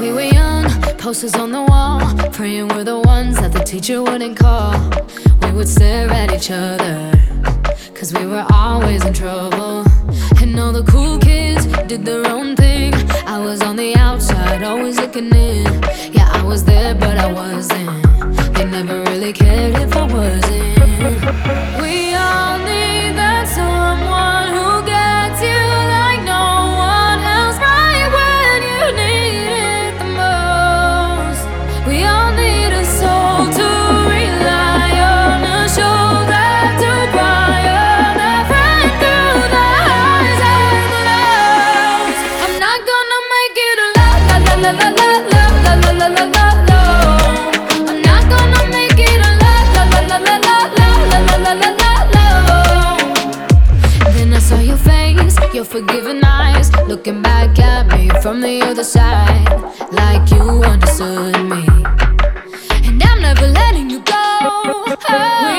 we were young, posters on the wall, praying we're the ones that the teacher wouldn't call. We would stare at each other, cause we were always in trouble. And all the cool kids did their own thing. I was on the outside, always looking in. Yeah, I was there, but I wasn't. They never really cared if I wasn't. We all need that someone who gets you like no one else, right when you need it the most. We all need a soul to rely on, a shoulder to cry on, a friend through the highs and the lows. I'm not gonna make it a la la la la la la la la la la la la. I'm not gonna make it a la la la la la la la la la la la. Then I saw your face, your forgiving eyes, looking back at me from the other side, like you understood me. And I'm never letting you go.